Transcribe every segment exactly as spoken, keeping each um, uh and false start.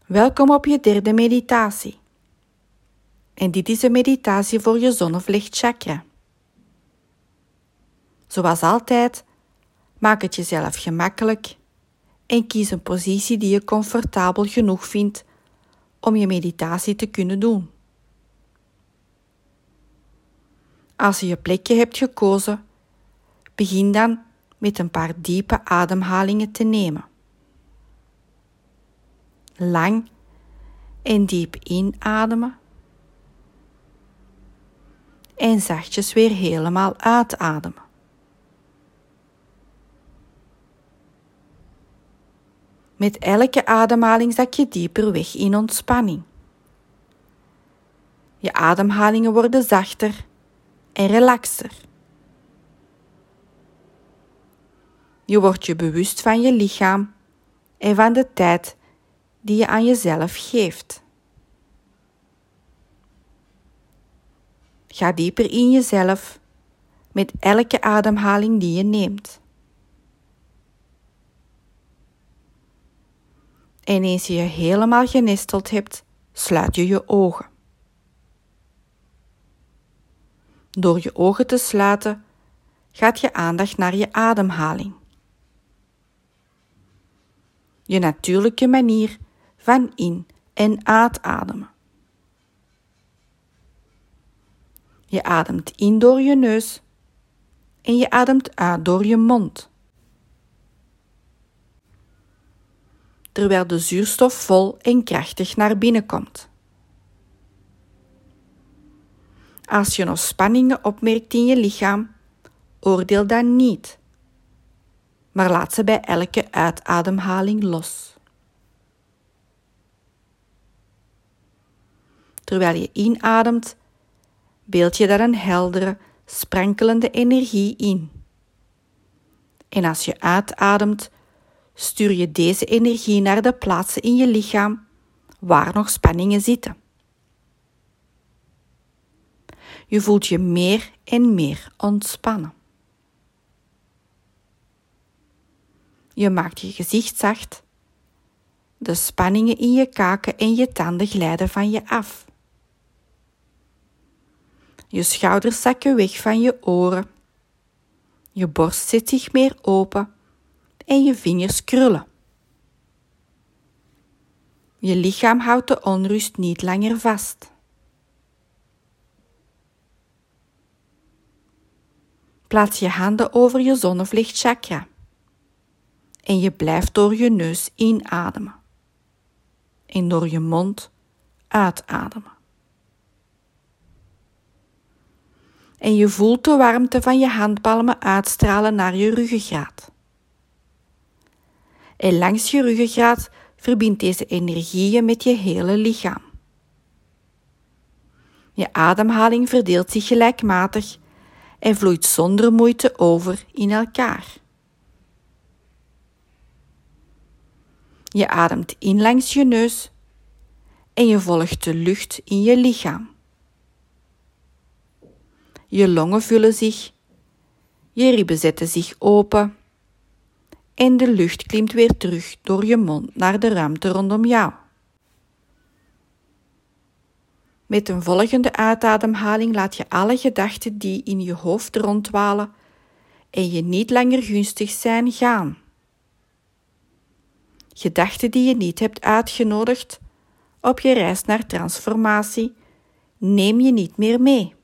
Welkom op je derde meditatie. En dit is een meditatie voor je zonnevlechtchakra. Zoals altijd, maak het jezelf gemakkelijk en kies een positie die je comfortabel genoeg vindt om je meditatie te kunnen doen. Als je je plekje hebt gekozen, begin dan met een paar diepe ademhalingen te nemen. Lang en diep inademen en zachtjes weer helemaal uitademen. Met elke ademhaling zak je dieper weg in ontspanning. Je ademhalingen worden zachter en relaxer. Je wordt je bewust van je lichaam en van de tijd die je aan jezelf geeft. Ga dieper in jezelf met elke ademhaling die je neemt. En eens je je helemaal genesteld hebt, sluit je je ogen. Door je ogen te sluiten, gaat je aandacht naar je ademhaling. Je natuurlijke manier van in- en uitademen. Je ademt in door je neus en je ademt uit door je mond. Terwijl de zuurstof vol en krachtig naar binnen komt. Als je nog spanningen opmerkt in je lichaam, oordeel dan niet, maar laat ze bij elke uitademhaling los. Terwijl je inademt, beeld je daar een heldere, sprankelende energie in. En als je uitademt, stuur je deze energie naar de plaatsen in je lichaam waar nog spanningen zitten. Je voelt je meer en meer ontspannen. Je maakt je gezicht zacht. De spanningen in je kaken en je tanden glijden van je af. Je schouders zakken weg van je oren. Je borst zet zich meer open en je vingers krullen. Je lichaam houdt de onrust niet langer vast. Plaats je handen over je zonnevlechtchakra en je blijft door je neus inademen en door je mond uitademen. En je voelt de warmte van je handpalmen uitstralen naar je ruggengraat. En langs je ruggengraat verbindt deze energie je met je hele lichaam. Je ademhaling verdeelt zich gelijkmatig en vloeit zonder moeite over in elkaar. Je ademt in langs je neus en je volgt de lucht in je lichaam. Je longen vullen zich, je ribben zetten zich open en de lucht klimt weer terug door je mond naar de ruimte rondom jou. Met een volgende uitademhaling laat je alle gedachten die in je hoofd rondwalen en je niet langer gunstig zijn gaan. Gedachten die je niet hebt uitgenodigd op je reis naar transformatie, neem je niet meer mee.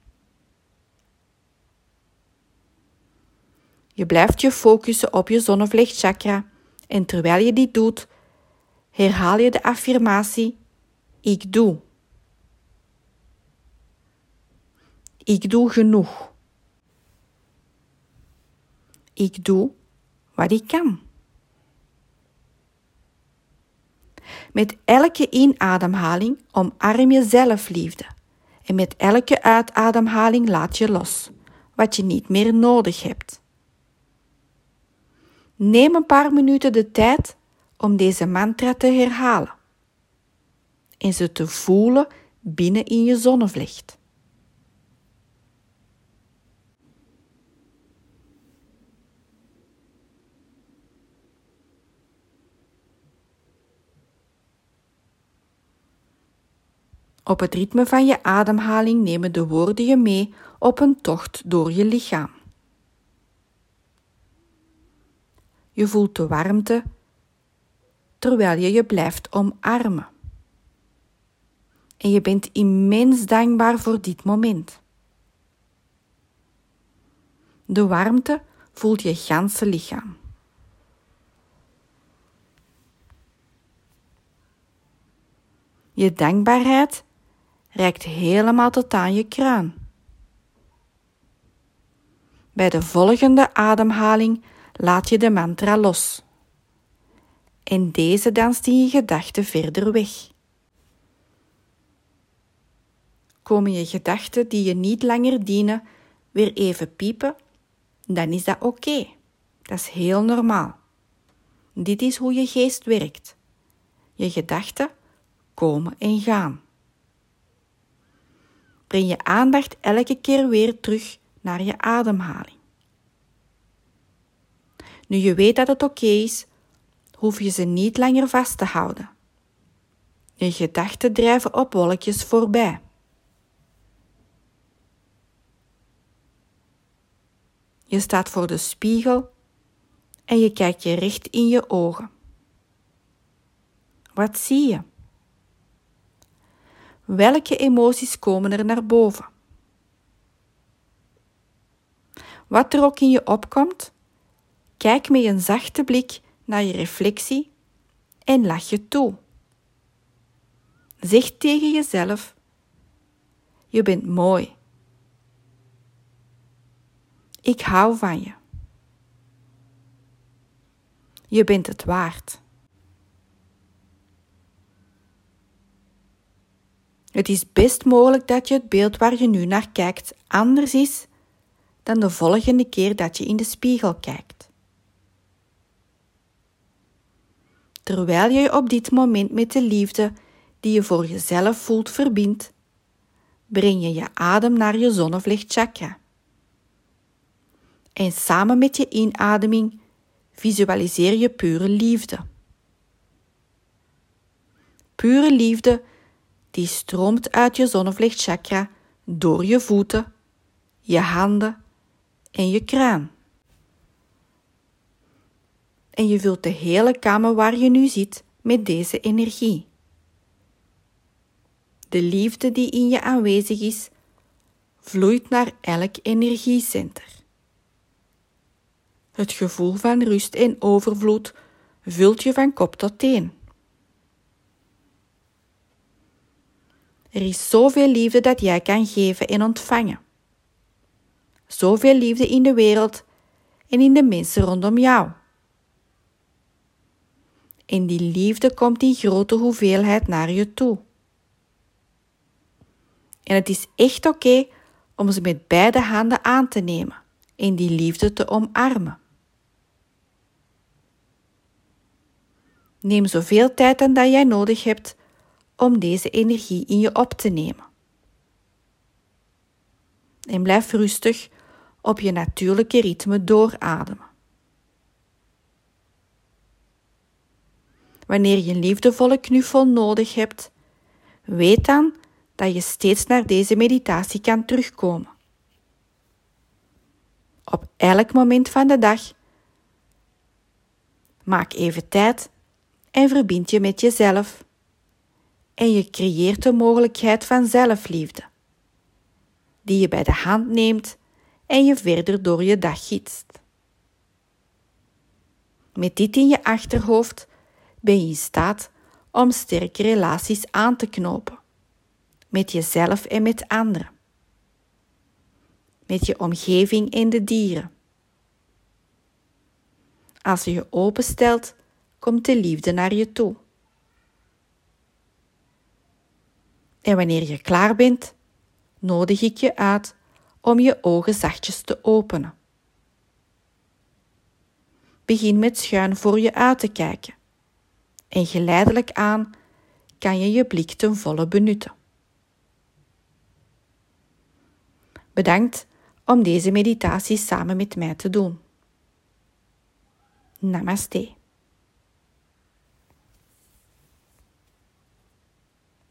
Je blijft je focussen op je zonnevlechtchakra en terwijl je dit doet, herhaal je de affirmatie: ik doe. Ik doe genoeg. Ik doe wat ik kan. Met elke inademhaling omarm je zelfliefde en met elke uitademhaling laat je los wat je niet meer nodig hebt. Neem een paar minuten de tijd om deze mantra te herhalen en ze te voelen binnen in je zonnevlecht. Op het ritme van je ademhaling nemen de woorden je mee op een tocht door je lichaam. Je voelt de warmte terwijl je je blijft omarmen. En je bent immens dankbaar voor dit moment. De warmte voelt je ganse lichaam. Je dankbaarheid reikt helemaal tot aan je kruin. Bij de volgende ademhaling laat je de mantra los. En deze danst in je gedachten verder weg. Komen je gedachten die je niet langer dienen weer even piepen, dan is dat oké. Dat is heel normaal. Dit is hoe je geest werkt. Je gedachten komen en gaan. Breng je aandacht elke keer weer terug naar je ademhaling. Nu je weet dat het oké is, hoef je ze niet langer vast te houden. Je gedachten drijven op wolkjes voorbij. Je staat voor de spiegel en je kijkt je recht in je ogen. Wat zie je? Welke emoties komen er naar boven? Wat er ook in je opkomt, kijk met een zachte blik naar je reflectie en lach je toe. Zeg tegen jezelf: je bent mooi. Ik hou van je. Je bent het waard. Het is best mogelijk dat je het beeld waar je nu naar kijkt anders is dan de volgende keer dat je in de spiegel kijkt. Terwijl je je op dit moment met de liefde die je voor jezelf voelt verbindt, breng je je adem naar je zonnevlechtchakra. En samen met je inademing visualiseer je pure liefde. Pure liefde die stroomt uit je zonnevlechtchakra door je voeten, je handen en je kruin. En je vult de hele kamer waar je nu zit met deze energie. De liefde die in je aanwezig is, vloeit naar elk energiecenter. Het gevoel van rust en overvloed vult je van kop tot teen. Er is zoveel liefde dat jij kan geven en ontvangen. Zoveel liefde in de wereld en in de mensen rondom jou. En die liefde komt in grote hoeveelheid naar je toe. En het is echt oké om ze met beide handen aan te nemen en die liefde te omarmen. Neem zoveel tijd dan dat jij nodig hebt om deze energie in je op te nemen. En blijf rustig op je natuurlijke ritme doorademen. Wanneer je een liefdevolle knuffel nodig hebt, weet dan dat je steeds naar deze meditatie kan terugkomen. Op elk moment van de dag. Maak even tijd en verbind je met jezelf. En je creëert de mogelijkheid van zelfliefde, die je bij de hand neemt en je verder door je dag gietst. Met dit in je achterhoofd ben je in staat om sterke relaties aan te knopen, met jezelf en met anderen, met je omgeving en de dieren. Als je je openstelt, komt de liefde naar je toe. En wanneer je klaar bent, nodig ik je uit om je ogen zachtjes te openen. Begin met schuin voor je uit te kijken. En geleidelijk aan kan je je blik ten volle benutten. Bedankt om deze meditatie samen met mij te doen. Namaste.